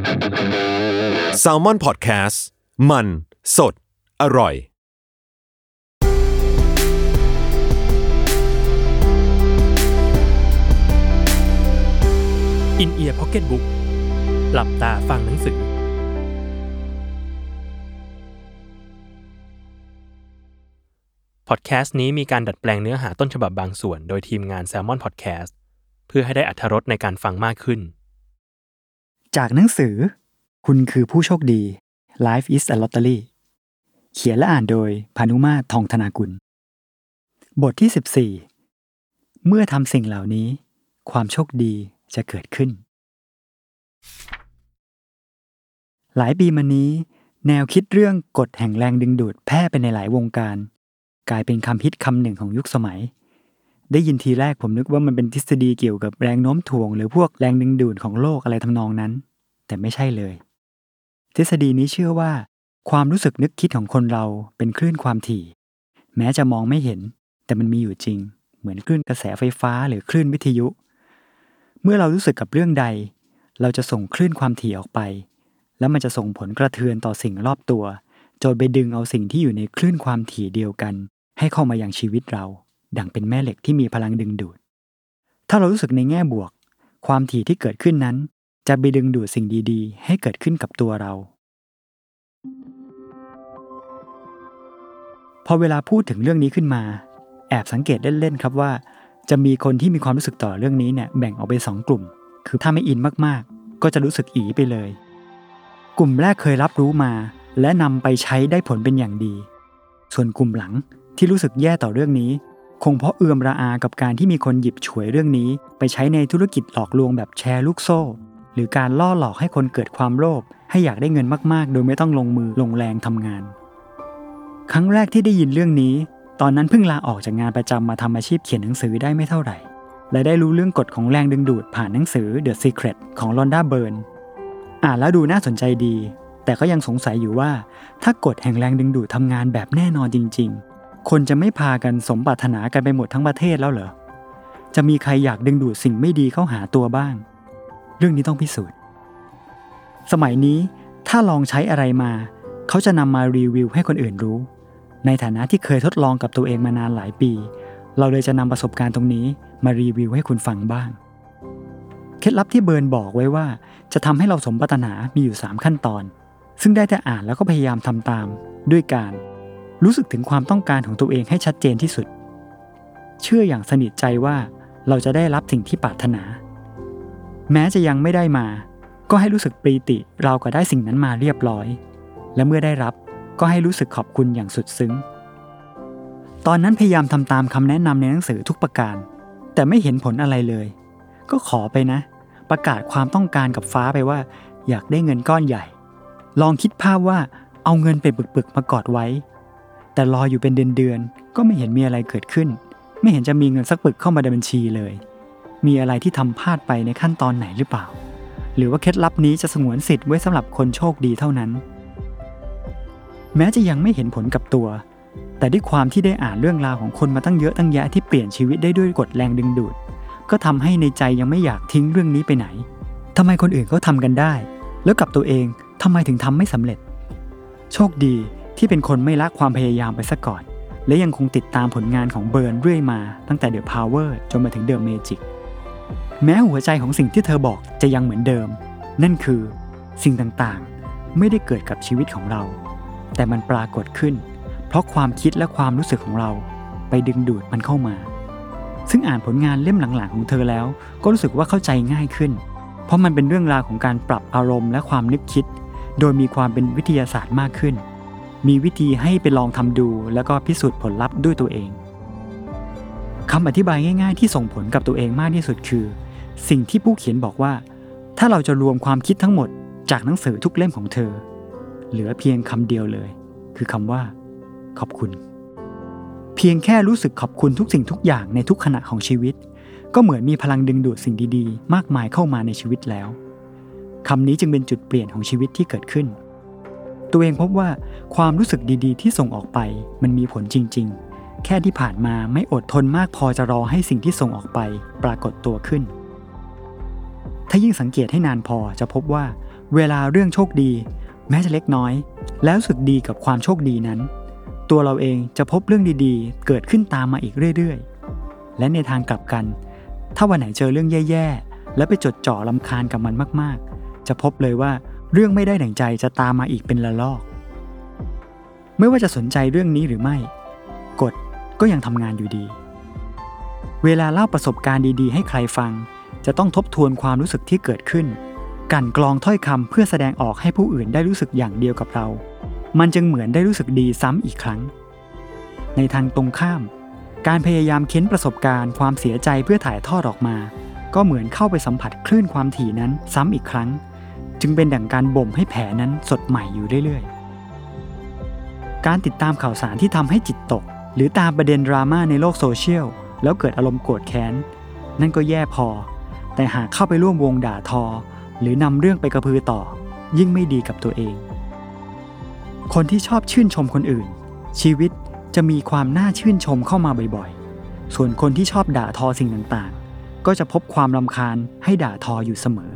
Salmon Podcast มันสดอร่อย In-Ear Pocketbook หลับตาฟังหนังสือพอดแคสต์นี้มีการดัดแปลงเนื้อหาต้นฉบับบางส่วนโดยทีมงาน Salmon Podcast เพื่อให้ได้อรรถรสในการฟังมากขึ้นจากหนังสือคุณคือผู้โชคดี Life is a Lottery เขียนและอ่านโดยพานุมาตร ทองธนากุลบทที่14เมื่อทำสิ่งเหล่านี้ความโชคดีจะเกิดขึ้นหลายปีมานี้แนวคิดเรื่องกฎแห่งแรงดึงดูดแพร่ไปในหลายวงการกลายเป็นคำฮิตคำหนึ่งของยุคสมัยได้ยินทีแรกผมนึกว่ามันเป็นทฤษฎีเกี่ยวกับแรงโน้มถ่วงหรือพวกแรงดึงดูดของโลกอะไรทำนองนั้นแต่ไม่ใช่เลยทฤษฎีนี้เชื่อว่าความรู้สึกนึกคิดของคนเราเป็นคลื่นความถี่แม้จะมองไม่เห็นแต่มันมีอยู่จริงเหมือนคลื่นกระแสไฟฟ้าหรือคลื่นวิทยุเมื่อเรารู้สึกกับเรื่องใดเราจะส่งคลื่นความถี่ออกไปแล้วมันจะส่งผลกระเทือนต่อสิ่งรอบตัวจนไปดึงเอาสิ่งที่อยู่ในคลื่นความถี่เดียวกันให้เข้ามายังชีวิตเราดังเป็นแม่เหล็กที่มีพลังดึงดูดถ้าเรารู้สึกในแง่บวกความถี่ที่เกิดขึ้นนั้นจะไปดึงดูดสิ่งดีๆให้เกิดขึ้นกับตัวเราพอเวลาพูดถึงเรื่องนี้ขึ้นมาแอบสังเกตเล่นๆครับว่าจะมีคนที่มีความรู้สึกต่อเรื่องนี้เนี่ยแบ่งออกเป็น2กลุ่มคือถ้าไม่อินมากๆก็จะรู้สึกอีไปเลยกลุ่มแรกเคยรับรู้มาและนำไปใช้ได้ผลเป็นอย่างดีส่วนกลุ่มหลังที่รู้สึกแย่ต่อเรื่องนี้คงเพราะเอือมระอากับการที่มีคนหยิบฉวยเรื่องนี้ไปใช้ในธุรกิจหลอกลวงแบบแชร์ลูกโซ่หรือการล่อหลอกให้คนเกิดความโลภให้อยากได้เงินมากๆโดยไม่ต้องลงมือลงแรงทำงานครั้งแรกที่ได้ยินเรื่องนี้ตอนนั้นเพิ่งลาออกจากงานประจำมาทำอาชีพเขียนหนังสือได้ไม่เท่าไหร่และได้รู้เรื่องกฎของแรงดึงดูดผ่านหนังสือ The Secret ของลอนดาเบิร์นอ่านแล้วดูน่าสนใจดีแต่ก็ยังสงสัยอยู่ว่าถ้ากฎแห่งแรงดึงดูดทำงานแบบแน่นอนจริงๆคนจะไม่พากันสมปรารถนากันไปหมดทั้งประเทศแล้วเหรอจะมีใครอยากดึงดูดสิ่งไม่ดีเข้าหาตัวบ้างเรื่องนี้ต้องพิสูจน์สมัยนี้ถ้าลองใช้อะไรมาเขาจะนำมารีวิวให้คนอื่นรู้ในฐานะที่เคยทดลองกับตัวเองมานานหลายปีเราเลยจะนำประสบการณ์ตรงนี้มารีวิวให้คุณฟังบ้างเคล็ดลับที่เบิร์นบอกไว้ว่าจะทำให้เราสมปรารถนามีอยู่3ขั้นตอนซึ่งได้แต่อ่านแล้วก็พยายามทำตามด้วยการรู้สึกถึงความต้องการของตัวเองให้ชัดเจนที่สุดเชื่ออย่างสนิทใจว่าเราจะได้รับสิ่งที่ปรารถนาแม้จะยังไม่ได้มาก็ให้รู้สึกปรีติเราก็ได้สิ่งนั้นมาเรียบร้อยและเมื่อได้รับก็ให้รู้สึกขอบคุณอย่างสุดซึ้งตอนนั้นพยายามทำตามคำแนะนำในหนังสือทุกประการแต่ไม่เห็นผลอะไรเลยก็ขอไปนะประกาศความต้องการกับฟ้าไปว่าอยากได้เงินก้อนใหญ่ลองคิดภาพว่าเอาเงินไปปึกๆมากอดไว้แต่รออยู่เป็นเดือนๆก็ไม่เห็นมีอะไรเกิดขึ้นไม่เห็นจะมีเงินสักปึกเข้ามาในบัญชีเลยมีอะไรที่ทำพลาดไปในขั้นตอนไหนหรือเปล่าหรือว่าเคล็ดลับนี้จะสงวนสิทธิ์ไว้สำหรับคนโชคดีเท่านั้นแม้จะยังไม่เห็นผลกับตัวแต่ด้วยความที่ได้อ่านเรื่องราวของคนมาตั้งเยอะตั้งแยะที่เปลี่ยนชีวิตได้ด้วยกฎแรงดึงดูดก็ทำให้ในใจยังไม่อยากทิ้งเรื่องนี้ไปไหนทำไมคนอื่นเขาทำกันได้แล้วกับตัวเองทำไมถึงทำไม่สำเร็จโชคดีที่เป็นคนไม่ละความพยายามไปซะก่อนและยังคงติดตามผลงานของเบิร์นเรื่อยมาตั้งแต่ The Power จนมาถึง The Magic แม้หัวใจของสิ่งที่เธอบอกจะยังเหมือนเดิมนั่นคือสิ่งต่างๆไม่ได้เกิดกับชีวิตของเราแต่มันปรากฏขึ้นเพราะความคิดและความรู้สึกของเราไปดึงดูดมันเข้ามาซึ่งอ่านผลงานเล่มหลังๆของเธอแล้วก็รู้สึกว่าเข้าใจง่ายขึ้นเพราะมันเป็นเรื่องราวของการปรับอารมณ์และความนึกคิดโดยมีความเป็นวิทยาศาสตร์มากขึ้นมีวิธีให้ไปลองทำดูแล้วก็พิสูจน์ผลลัพธ์ด้วยตัวเองคำอธิบายง่ายๆที่ส่งผลกับตัวเองมากที่สุดคือสิ่งที่ผู้เขียนบอกว่าถ้าเราจะรวมความคิดทั้งหมดจากหนังสือทุกเล่มของเธอเหลือเพียงคำเดียวเลยคือคำว่าขอบคุณเพียงแค่รู้สึกขอบคุณทุกสิ่งทุกอย่างในทุกขณะของชีวิตก็เหมือนมีพลังดึงดูดสิ่งดีๆมากมายเข้ามาในชีวิตแล้วคำนี้จึงเป็นจุดเปลี่ยนของชีวิตที่เกิดขึ้นตัวเองพบว่าความรู้สึกดีๆที่ส่งออกไปมันมีผลจริงๆแค่ที่ผ่านมาไม่อดทนมากพอจะรอให้สิ่งที่ส่งออกไปปรากฏตัวขึ้นถ้ายิ่งสังเกตให้นานพอจะพบว่าเวลาเรื่องโชคดีแม้จะเล็กน้อยแล้วรู้สึกดีกับความโชคดีนั้นตัวเราเองจะพบเรื่องดีๆเกิดขึ้นตามมาอีกเรื่อยๆและในทางกลับกันถ้าวันไหนเจอเรื่องแย่ๆแล้วไปจดจ่อรำคาญกับมันมากๆจะพบเลยว่าเรื่องไม่ได้ดั่งใจจะตามมาอีกเป็นละลอกไม่ว่าจะสนใจเรื่องนี้หรือไม่กฎก็ยังทำงานอยู่ดีเวลาเล่าประสบการณ์ดีๆให้ใครฟังจะต้องทบทวนความรู้สึกที่เกิดขึ้นกลั่นกรองถ้อยคำเพื่อแสดงออกให้ผู้อื่นได้รู้สึกอย่างเดียวกับเรามันจึงเหมือนได้รู้สึกดีซ้ำอีกครั้งในทางตรงข้ามการพยายามเค้นประสบการณ์ความเสียใจเพื่อถ่ายทอดออกมาก็เหมือนเข้าไปสัมผัสคลื่นความถี่นั้นซ้ำอีกครั้งจึงเป็นดั่งการบ่มให้แผลนั้นสดใหม่อยู่เรื่อยๆการติดตามข่าวสารที่ทำให้จิตตกหรือตามประเด็นดราม่าในโลกโซเชียลแล้วเกิดอารมณ์โกรธแค้นนั่นก็แย่พอแต่หากเข้าไปร่วมวงด่าทอหรือนำเรื่องไปกระพือต่อยิ่งไม่ดีกับตัวเองคนที่ชอบชื่นชมคนอื่นชีวิตจะมีความน่าชื่นชมเข้ามาบ่อยๆส่วนคนที่ชอบด่าทอสิ่งต่างๆก็จะพบความรำคาญให้ด่าทออยู่เสมอ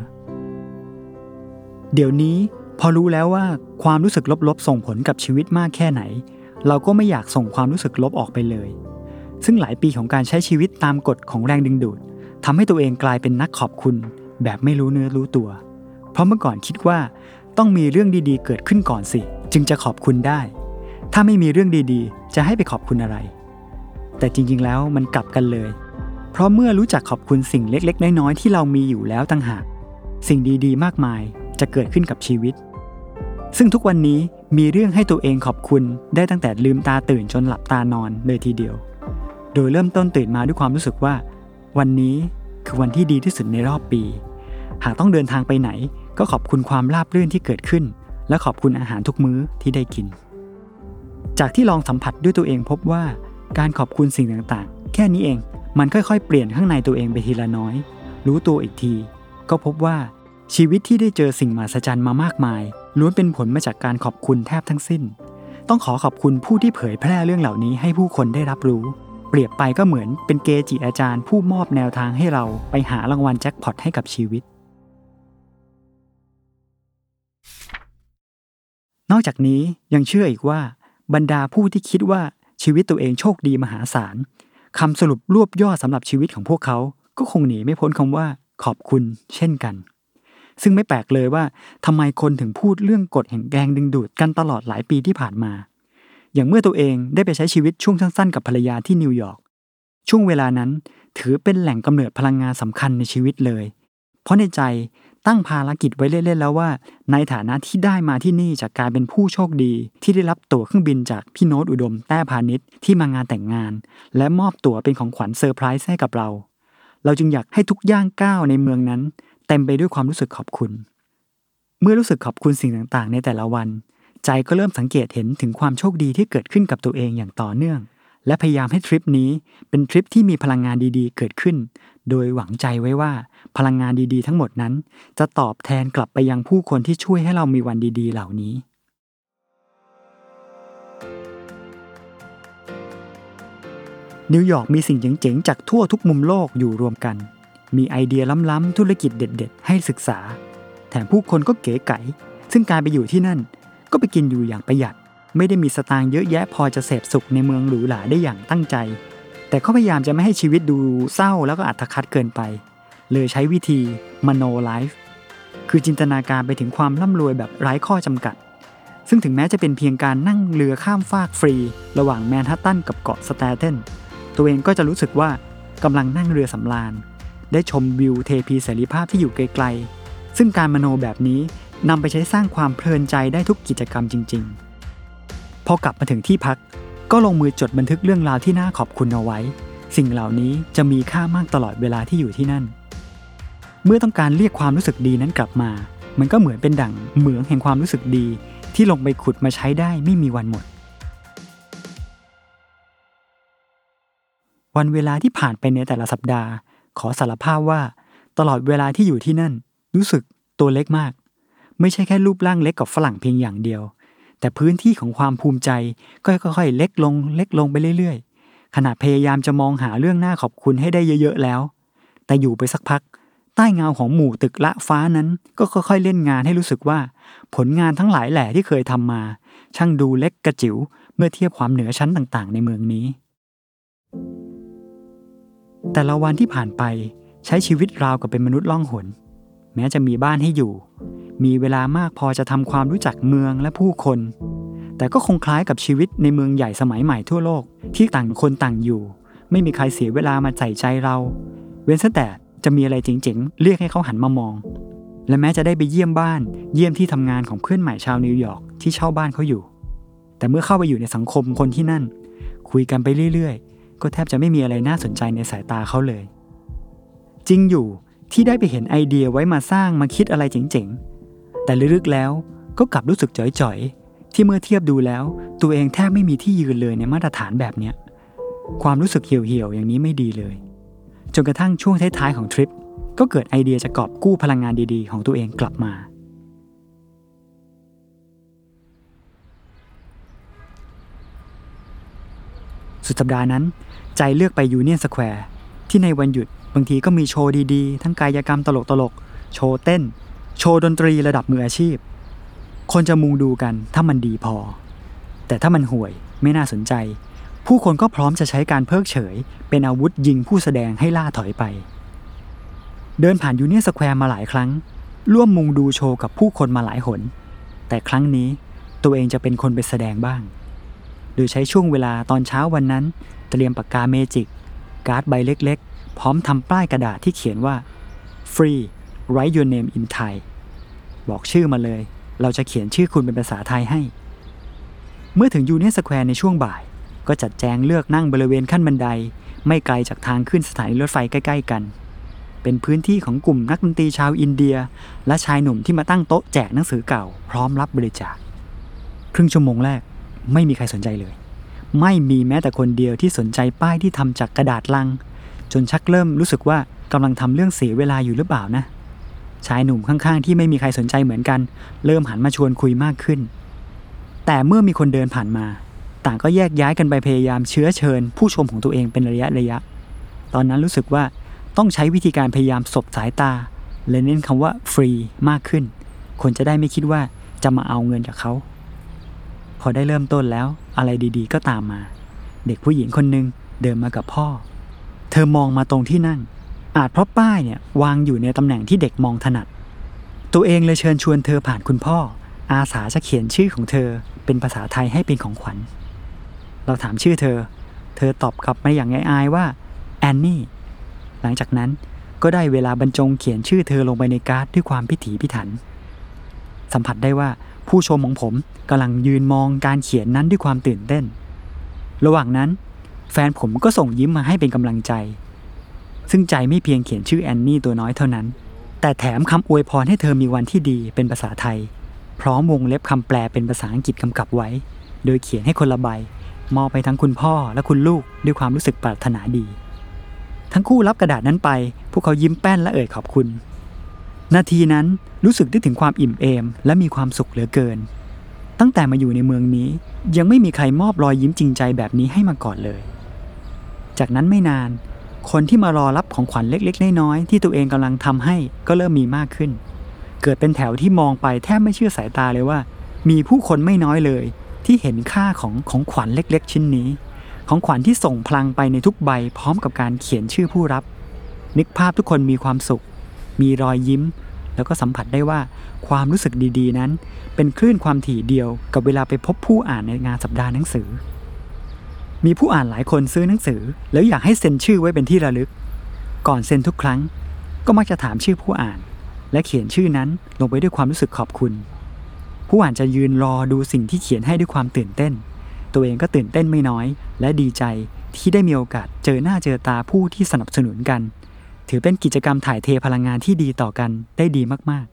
เดี๋ยวนี้พอรู้แล้วว่าความรู้สึกลบๆส่งผลกับชีวิตมากแค่ไหนเราก็ไม่อยากส่งความรู้สึกลบออกไปเลยซึ่งหลายปีของการใช้ชีวิตตามกฎของแรงดึงดูดทำให้ตัวเองกลายเป็นนักขอบคุณแบบไม่รู้เนื้อรู้ตัวเพราะเมื่อก่อนคิดว่าต้องมีเรื่องดีๆเกิดขึ้นก่อนสิจึงจะขอบคุณได้ถ้าไม่มีเรื่องดีๆจะให้ไปขอบคุณอะไรแต่จริงๆแล้วมันกลับกันเลยเพราะเมื่อรู้จักขอบคุณสิ่งเล็กๆน้อยๆที่เรามีอยู่แล้วต่างหากสิ่งดีๆมากมายจะเกิดขึ้นกับชีวิตซึ่งทุกวันนี้มีเรื่องให้ตัวเองขอบคุณได้ตั้งแต่ลืมตาตื่นจนหลับตานอนเลยทีเดียวโดยเริ่มต้นตื่นมาด้วยความรู้สึกว่าวันนี้คือวันที่ดีที่สุดในรอบปีหากต้องเดินทางไปไหนก็ขอบคุณความราบรื่นที่เกิดขึ้นและขอบคุณอาหารทุกมื้อที่ได้กินจากที่ลองสัมผัสด้วยตัวเองพบว่าการขอบคุณสิ่งต่างๆแค่นี้เองมันค่อยๆเปลี่ยนข้างในตัวเองไปทีละน้อยรู้ตัวอีกทีก็พบว่าชีวิตที่ได้เจอสิ่งมหัศจรรย์มามากมายล้วนเป็นผลมาจากการขอบคุณแทบทั้งสิ้นต้องขอบคุณผู้ที่เผยแพร่เรื่องเหล่านี้ให้ผู้คนได้รับรู้เปรียบไปก็เหมือนเป็นเกจิอาจารย์ผู้มอบแนวทางให้เราไปหารางวัลแจ็คพอตให้กับชีวิตนอกจากนี้ยังเชื่ออีกว่าบรรดาผู้ที่คิดว่าชีวิตตัวเองโชคดีมหาศาลคำสรุปรวบยอดสำหรับชีวิตของพวกเขาก็คงหนีไม่พ้นคำว่าขอบคุณเช่นกันซึ่งไม่แปลกเลยว่าทำไมคนถึงพูดเรื่องกฎแห่งแรงดึงดูดกันตลอดหลายปีที่ผ่านมาอย่างเมื่อตัวเองได้ไปใช้ชีวิตช่วงสั้นๆกับภรรยาที่นิวยอร์กช่วงเวลานั้นถือเป็นแหล่งกำเนิดพลังงานสำคัญในชีวิตเลยเพราะในใจตั้งภารกิจไว้เล่นๆแล้วว่าในฐานะที่ได้มาที่นี่จากการเป็นผู้โชคดีที่ได้รับตั๋วเครื่องบินจากพี่โน้ตอุดมแต้พาณิชย์ที่มางานแต่งงานและมอบตั๋วเป็นของขวัญเซอร์ไพรส์ให้กับเราจึงอยากให้ทุกย่างก้าวในเมืองนั้นเต็มไปด้วยความรู้สึกขอบคุณเมื่อรู้สึกขอบคุณสิ่งต่างๆในแต่ละวันใจก็เริ่มสังเกตเห็นถึงความโชคดีที่เกิดขึ้นกับตัวเองอย่างต่อเนื่องและพยายามให้ทริปนี้เป็นทริปที่มีพลังงานดีๆเกิดขึ้นโดยหวังใจไว้ว่าพลังงานดีๆทั้งหมดนั้นจะตอบแทนกลับไปยังผู้คนที่ช่วยให้เรามีวันดีๆเหล่านี้นิวยอร์กมีสิ่งเจ๋งๆจากทั่วทุกมุมโลกอยู่รวมกันมีไอเดียล้ำๆธุรกิจเด็ดๆให้ศึกษาแถมผู้คนก็เก๋ไก๋ซึ่งการไปอยู่ที่นั่นก็ไปกินอยู่อย่างประหยัดไม่ได้มีสตางค์เยอะแยะพอจะเสพสุขในเมืองหรูหราได้อย่างตั้งใจแต่ก็พยายามจะไม่ให้ชีวิตดูเศร้าแล้วก็อัตคัดเกินไปเลยใช้วิธีมโนไลฟ์คือจินตนาการไปถึงความร่ำรวยแบบไร้ข้อจำกัดซึ่งถึงแม้จะเป็นเพียงการนั่งเรือข้ามฟากฟรีระหว่างแมนฮัตตันกับเกาะสแตเทนตัวเองก็จะรู้สึกว่ากำลังนั่งเรือสำราญได้ชมวิวเทพีเสรีภาพที่อยู่ไกลๆซึ่งการมโนแบบนี้นำไปใช้สร้างความเพลินใจได้ทุกกิจกรรมจริงๆพอกลับมาถึงที่พักก็ลงมือจดบันทึกเรื่องราวที่น่าขอบคุณเอาไว้สิ่งเหล่านี้จะมีค่ามากตลอดเวลาที่อยู่ที่นั่นเมื่อต้องการเรียกความรู้สึกดีนั้นกลับมามันก็เหมือนเป็นดั่งเหมืองแห่งความรู้สึกดีที่ลงไปขุดมาใช้ได้ไม่มีวันหมดวันเวลาที่ผ่านไปในแต่ละสัปดาห์ขอสารภาพว่าตลอดเวลาที่อยู่ที่นั่นรู้สึกตัวเล็กมากไม่ใช่แค่รูปร่างเล็กกว่าฝรั่งเพียงอย่างเดียวแต่พื้นที่ของความภูมิใจก็ค่อยๆเล็กลงไปเรื่อยๆขณะพยายามจะมองหาเรื่องน่าขอบคุณให้ได้เยอะๆแล้วแต่อยู่ไปสักพักใต้เงาของหมู่ตึกละฟ้านั้นก็ค่อยๆเล่นงานให้รู้สึกว่าผลงานทั้งหลายแหล่ที่เคยทำมาช่างดูเล็กกระจิ๋วเมื่อเทียบความเหนือชั้นต่างๆในเมืองนี้แต่ละวันที่ผ่านไปใช้ชีวิตราวกับเป็นมนุษย์ล่องหนแม้จะมีบ้านให้อยู่มีเวลามากพอจะทำความรู้จักเมืองและผู้คนแต่ก็คงคล้ายกับชีวิตในเมืองใหญ่สมัยใหม่ทั่วโลกที่ต่างคนต่างอยู่ไม่มีใครเสียเวลามาใส่ใจเราเว้นแต่จะมีอะไรเจ๋งๆเรียกให้เขาหันมามองและแม้จะได้ไปเยี่ยมบ้านเยี่ยมที่ทำงานของเพื่อนใหม่ชาวนิวยอร์กที่เช่าบ้านเขาอยู่แต่เมื่อเข้าไปอยู่ในสังคมคนที่นั่นคุยกันไปเรื่อยๆก็แทบจะไม่มีอะไรน่าสนใจในสายตาเขาเลยจริงอยู่ที่ได้ไปเห็นไอเดียไว้มาสร้างมาคิดอะไรเจ๋งๆแต่ลึกๆแล้วก็กลับรู้สึกจ่อยๆที่เมื่อเทียบดูแล้วตัวเองแทบไม่มีที่ยืนเลยในมาตรฐานแบบเนี้ยความรู้สึกเหี่ยวๆอย่างนี้ไม่ดีเลยจนกระทั่งช่วงท้ายๆของทริปก็เกิดไอเดียจะกอบกู้พลังงานดีๆของตัวเองกลับมาสุดสัปดาห์นั้นใจเลือกไปยูเนียนสแควร์ที่ในวันหยุดบางทีก็มีโชว์ดีๆทั้งกายกรรมตลกๆโชว์เต้นโชว์ดนตรีระดับมืออาชีพคนจะมุงดูกันถ้ามันดีพอแต่ถ้ามันห่วยไม่น่าสนใจผู้คนก็พร้อมจะใช้การเพิกเฉยเป็นอาวุธยิงผู้แสดงให้ล่าถอยไปเดินผ่านยูเนียนสแควร์มาหลายครั้งร่วมมุงดูโชว์กับผู้คนมาหลายหนแต่ครั้งนี้ตัวเองจะเป็นคนไปแสดงบ้างโดยใช้ช่วงเวลาตอนเช้าวันนั้นเตรียมปากกาเมจิกการ์ดใบเล็กๆพร้อมทำป้ายกระดาษที่เขียนว่า Free Write Your Name in Thai บอกชื่อมาเลยเราจะเขียนชื่อคุณเป็นภาษาไทยให้เมื่อถึงยูเนียนสแควร์ในช่วงบ่ายก็จัดแจงเลือกนั่งบริเวณขั้นบันไดไม่ไกลจากทางขึ้นสถานีรถไฟใกล้ๆกันเป็นพื้นที่ของกลุ่มนักดนตรีชาวอินเดียและชายหนุ่มที่มาตั้งโต๊ะแจกหนังสือเก่าพร้อมรับบริจาคครึ่งชั่วโมงแรกไม่มีใครสนใจเลยไม่มีแม้แต่คนเดียวที่สนใจป้ายที่ทำจากกระดาษลังจนชักเริ่มรู้สึกว่ากำลังทำเรื่องเสียเวลาอยู่หรือเปล่านะชายหนุ่มข้างๆที่ไม่มีใครสนใจเหมือนกันเริ่มหันมาชวนคุยมากขึ้นแต่เมื่อมีคนเดินผ่านมาต่างก็แยกย้ายกันไปพยายามเชื้อเชิญผู้ชมของตัวเองเป็นระยะตอนนั้นรู้สึกว่าต้องใช้วิธีการพยายามสบสายตาและเน้นคำว่าฟรีมากขึ้นคนจะได้ไม่คิดว่าจะมาเอาเงินจากเขาพอได้เริ่มต้นแล้วอะไรดีๆก็ตามมาเด็กผู้หญิงคนนึงเดินมากับพ่อเธอมองมาตรงที่นั่งอาจเพราะป้ายเนี่ยวางอยู่ในตำแหน่งที่เด็กมองถนัดตัวเองเลยเชิญชวนเธอผ่านคุณพ่ออาสาจะเขียนชื่อของเธอเป็นภาษาไทยให้เป็นของขวัญเราถามชื่อเธอตอบกลับมาอย่างอายๆว่าแอนนี่หลังจากนั้นก็ได้เวลาบรรจงเขียนชื่อเธอลงไปในการ์ดด้วยความพิถีพิถันสัมผัสได้ว่าผู้ชมของผมกำลังยืนมองการเขียนนั้นด้วยความตื่นเต้นระหว่างนั้นแฟนผมก็ส่งยิ้มมาให้เป็นกำลังใจซึ่งใจไม่เพียงเขียนชื่อแอนนี่ตัวน้อยเท่านั้นแต่แถมคำอวยพรให้เธอมีวันที่ดีเป็นภาษาไทยพร้อมวงเล็บคำแปลเป็นภาษาอังกฤษกำกับไว้โดยเขียนให้คนละใบมอบไปทั้งคุณพ่อและคุณลูกด้วยความรู้สึกปรารถนาดีทั้งคู่รับกระดาษนั้นไปพวกเขายิ้มแป้นและเอ่ยขอบคุณนาทีนั้นรู้สึกได้ถึงความอิ่มเอมและมีความสุขเหลือเกินตั้งแต่มาอยู่ในเมืองนี้ยังไม่มีใครมอบรอยยิ้มจริงใจแบบนี้ให้มาก่อนเลยจากนั้นไม่นานคนที่มารอรับของขวัญเล็กๆน้อยๆที่ตัวเองกำลังทำให้ก็เริ่มมีมากขึ้นเกิดเป็นแถวที่มองไปแทบไม่เชื่อสายตาเลยว่ามีผู้คนไม่น้อยเลยที่เห็นค่าของขวัญเล็กๆชิ้นนี้ของขวัญที่ส่งพลังไปในทุกใบพร้อมกับการเขียนชื่อผู้รับนึกภาพทุกคนมีความสุขมีรอยยิ้มแล้วก็สัมผัสได้ว่าความรู้สึกดีๆนั้นเป็นคลื่นความถี่เดียวกับเวลาไปพบผู้อ่านในงานสัปดาห์หนังสือมีผู้อ่านหลายคนซื้อหนังสือแล้วอยากให้เซ็นชื่อไว้เป็นที่ระลึกก่อนเซ็นทุกครั้งก็มักจะถามชื่อผู้อ่านและเขียนชื่อนั้นลงไปด้วยความรู้สึกขอบคุณผู้อ่านจะยืนรอดูสิ่งที่เขียนให้ด้วยความตื่นเต้นตัวเองก็ตื่นเต้นไม่น้อยและดีใจที่ได้มีโอกาสเจอหน้าเจอตาผู้ที่สนับสนุนกันถือเป็นกิจกรรมถ่ายเทพลังงานที่ดีต่อกันได้ดีมาก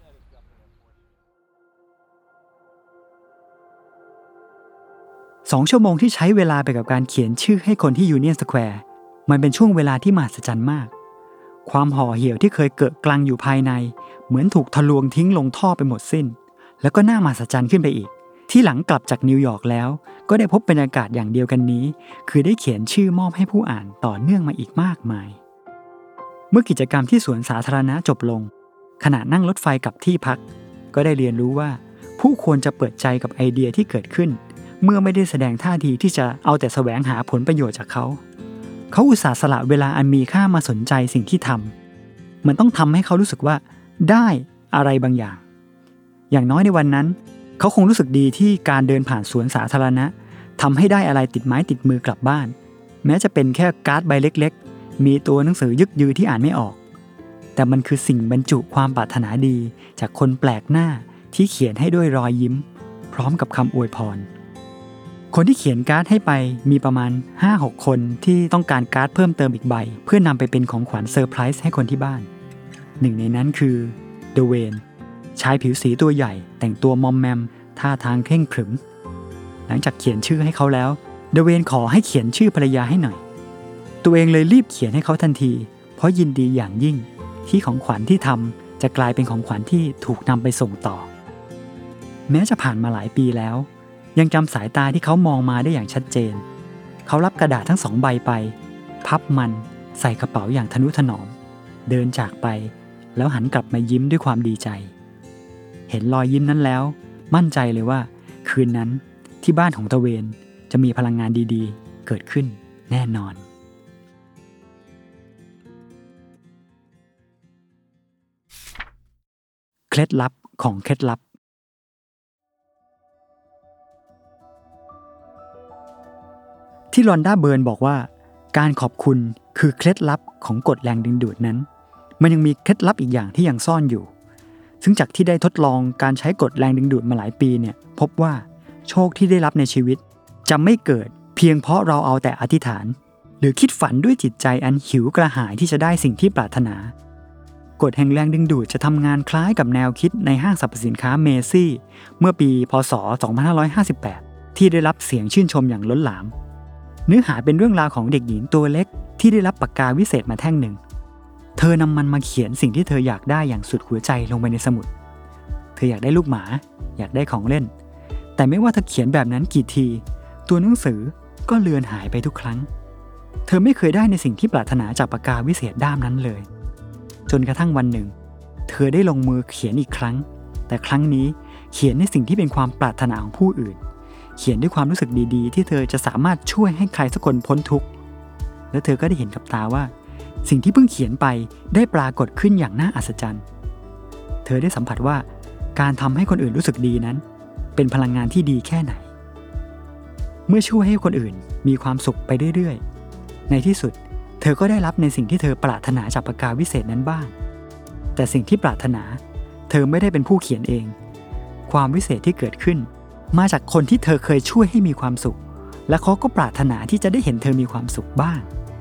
ๆ2 ชั่วโมงที่ใช้เวลาไปกับการเขียนชื่อให้คนที่ยูเนียนสแควร์มันเป็นช่วงเวลาที่มหัศจรรย์มากความห่อเหี่ยวที่เคยเกิดกลังอยู่ภายในเหมือนถูกทะลวงทิ้งลงท่อไปหมดสิ้นแล้วก็น่ามหัศจรรย์ขึ้นไปอีกที่หลังกลับจากนิวยอร์กแล้วก็ได้พบบรรยากาศอย่างเดียวกันนี้คือได้เขียนชื่อมอบให้ผู้อ่านต่อเนื่องมาอีกมากมายมื่อกิจกรรมที่สวนสาธารณะจบลงขณะนั่งรถไฟกลับที่พักก็ได้เรียนรู้ว่าผู้ควรจะเปิดใจกับไอเดียที่เกิดขึ้นเมื่อไม่ได้แสดงท่าทีที่จะเอาแต่แสวงหาผลประโยชน์จากเขาอุตส่าห์สละเวลาอันมีค่ามาสนใจสิ่งที่ทำมันต้องทำให้เขารู้สึกว่าได้อะไรบางอย่างน้อยในวันนั้นเขาคงรู้สึกดีที่การเดินผ่านสวนสาธารณะทำให้ได้อะไรติดไม้ติดมือกลับบ้านแม้จะเป็นแค่การ์ดใบเล็กๆมีตัวหนังสือยึกยือที่อ่านไม่ออกแต่มันคือสิ่งบรรจุความปรารถนาดีจากคนแปลกหน้าที่เขียนให้ด้วยรอยยิ้มพร้อมกับคำอวยพรคนที่เขียนการ์ดให้ไปมีประมาณ 5-6 คนที่ต้องการการ์ดเพิ่มเติมอีกใบเพื่อนำไปเป็นของขวัญเซอร์ไพรส์ให้คนที่บ้านหนึ่งในนั้นคือเดเวนชายผิวสีตัวใหญ่แต่งตัวมอมแมมท่าทางเคร่งขรึมหลังจากเขียนชื่อให้เขาแล้วเดเวนขอให้เขียนชื่อภรรยาให้หน่อยตัวเองเลยรีบเขียนให้เขาทันทีเพราะยินดีอย่างยิ่งที่ของขวัญที่ทำจะกลายเป็นของขวัญที่ถูกนำไปส่งต่อแม้จะผ่านมาหลายปีแล้วยังจำสายตาที่เขามองมาได้อย่างชัดเจนเขารับกระดาษทั้ง2 ใบไปพับมันใส่กระเป๋าอย่างทนุถนอมเดินจากไปแล้วหันกลับมายิ้มด้วยความดีใจเห็นรอยยิ้มนั้นแล้วมั่นใจเลยว่าคืนนั้นที่บ้านของตะเวนจะมีพลังงานดีๆเกิดขึ้นแน่นอนเคล็ดลับของเคล็ดลับที่ลอนด้าเบิร์นบอกว่าการขอบคุณคือเคล็ดลับของกฎแรงดึงดูดนั้นมันยังมีเคล็ดลับอีกอย่างที่ยังซ่อนอยู่ซึ่งจากที่ได้ทดลองการใช้กฎแรงดึงดูดมาหลายปีเนี่ยพบว่าโชคที่ได้รับในชีวิตจะไม่เกิดเพียงเพราะเราเอาแต่อธิษฐานหรือคิดฝันด้วยจิตใจอันหิวกระหายที่จะได้สิ่งที่ปรารถนากฎแห่งแรงดึงดูดจะทำงานคล้ายกับแนวคิดในห้างสรรพสินค้าเมซี่เมื่อปีพ.ศ. 2558ที่ได้รับเสียงชื่นชมอย่างล้นหลามเนื้อหาเป็นเรื่องราวของเด็กหญิงตัวเล็กที่ได้รับปากกาวิเศษมาแท่งหนึ่งเธอนำมันมาเขียนสิ่งที่เธออยากได้อย่างสุดหัวใจลงไปในสมุดเธออยากได้ลูกหมาอยากได้ของเล่นแต่ไม่ว่าเธอเขียนแบบนั้นกี่ทีตัวหนังสือก็เลือนหายไปทุกครั้งเธอไม่เคยได้ในสิ่งที่ปรารถนาจากปากกาวิเศษด้ามนั้นเลยจนกระทั่งวันหนึ่งเธอได้ลงมือเขียนอีกครั้งแต่ครั้งนี้เขียนในสิ่งที่เป็นความปรารถนาของผู้อื่นเขียนด้วยความรู้สึกดีๆที่เธอจะสามารถช่วยให้ใครสักคนพ้นทุกข์และเธอก็ได้เห็นกับตาว่าสิ่งที่เพิ่งเขียนไปได้ปรากฏขึ้นอย่างน่าอัศจรรย์เธอได้สัมผัสว่าการทำให้คนอื่นรู้สึกดีนั้นเป็นพลังงานที่ดีแค่ไหนเมื่อช่วยให้คนอื่นมีความสุขไปเรื่อยๆในที่สุดเธอก็ได้รับในสิ่งที่เธอปรารถนาจากปากกาวิเศษนั้นบ้างแต่สิ่งที่ปรารถนาเธอไม่ได้เป็นผู้เขียนเองความวิเศษที่เกิดขึ้นมาจากคนที่เธอเคยช่วยให้มีความสุขและเขาก็ปรารถนาที่จะได้เห็นเธอมีความสุขบ้าง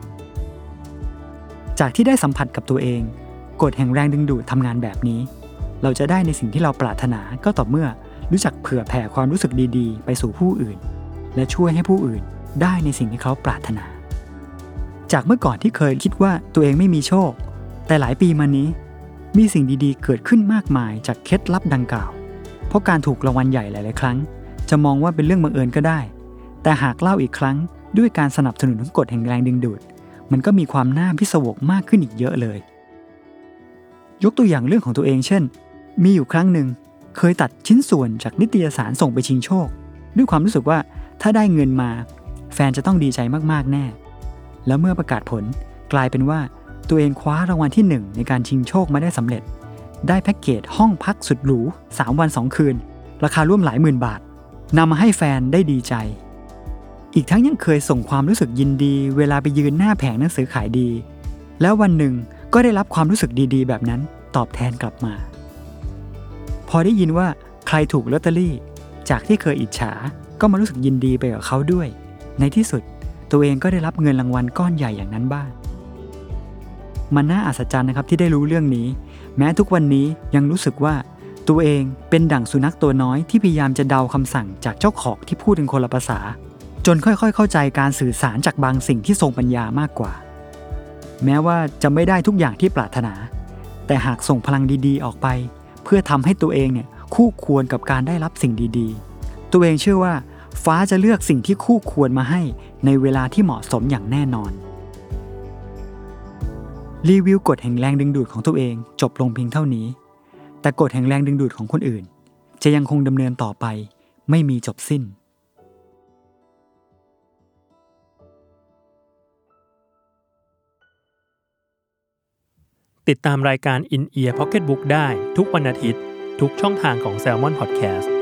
จากที่ได้สัมผัสกับตัวเองกฎแห่งแรงดึงดูดทำงานแบบนี้เราจะได้ในสิ่งที่เราปรารถนาก็ต่อเมื่อรู้จักเผื่อแผ่ความรู้สึกดีๆไปสู่ผู้อื่นและช่วยให้ผู้อื่นได้ในสิ่งที่เขาปรารถนาจากเมื่อก่อนที่เคยคิดว่าตัวเองไม่มีโชคแต่หลายปีมานี้มีสิ่งดีๆเกิดขึ้นมากมายจากเคล็ดลับดังกล่าวเพราะการถูกรางวัลใหญ่หลายๆครั้งจะมองว่าเป็นเรื่องบังเอิญก็ได้แต่หากเล่าอีกครั้งด้วยการสนับสนุนของกฎแห่งแรงดึงดูดมันก็มีความน่าพิศวงมากขึ้นอีกเยอะเลยยกตัวอย่างเรื่องของตัวเองเช่นมีอยู่ครั้งหนึ่งเคยตัดชิ้นส่วนจากนิตยสารส่งไปชิงโชคด้วยความรู้สึกว่าถ้าได้เงินมาแฟนจะต้องดีใจมากๆแน่แล้วเมื่อประกาศผลกลายเป็นว่าตัวเองคว้ารางวัลที่1ในการชิงโชคมาได้สำเร็จได้แพ็กเกจห้องพักสุดหรู3 วัน 2 คืนราคาร่วมหลายหมื่นบาทนำมาให้แฟนได้ดีใจอีกทั้งยังเคยส่งความรู้สึกยินดีเวลาไปยืนหน้าแผงหนังสือขายดีแล้ววันหนึ่งก็ได้รับความรู้สึกดีๆแบบนั้นตอบแทนกลับมาพอได้ยินว่าใครถูกลอตเตอรี่จากที่เคยอิจฉาก็มารู้สึกยินดีไปกับเขาด้วยในที่สุดตัวเองก็ได้รับเงินรางวัลก้อนใหญ่อย่างนั้นบ้างมันน่าอัศจรรย์นะครับที่ได้รู้เรื่องนี้แม้ทุกวันนี้ยังรู้สึกว่าตัวเองเป็นดั่งสุนัขตัวน้อยที่พยายามจะเดาคำสั่งจากเจ้าของที่พูดเป็นคนละภาษาจนค่อยๆเข้าใจการสื่อสารจากบางสิ่งที่ทรงปัญญามากกว่าแม้ว่าจะไม่ได้ทุกอย่างที่ปรารถนาแต่หากส่งพลังดีๆออกไปเพื่อทำให้ตัวเองเนี่ยคู่ควรกับการได้รับสิ่งดีๆตัวเองเชื่อว่าฟ้าจะเลือกสิ่งที่คู่ควรมาให้ในเวลาที่เหมาะสมอย่างแน่นอนรีวิวกฎแห่งแรงดึงดูดของตัวเองจบลงเพียงเท่านี้แต่กฎแห่งแรงดึงดูดของคนอื่นจะยังคงดำเนินต่อไปไม่มีจบสิ้นติดตามรายการ In Ear Pocket Book ได้ทุกวันอาทิตย์ทุกช่องทางของ Salmon Podcast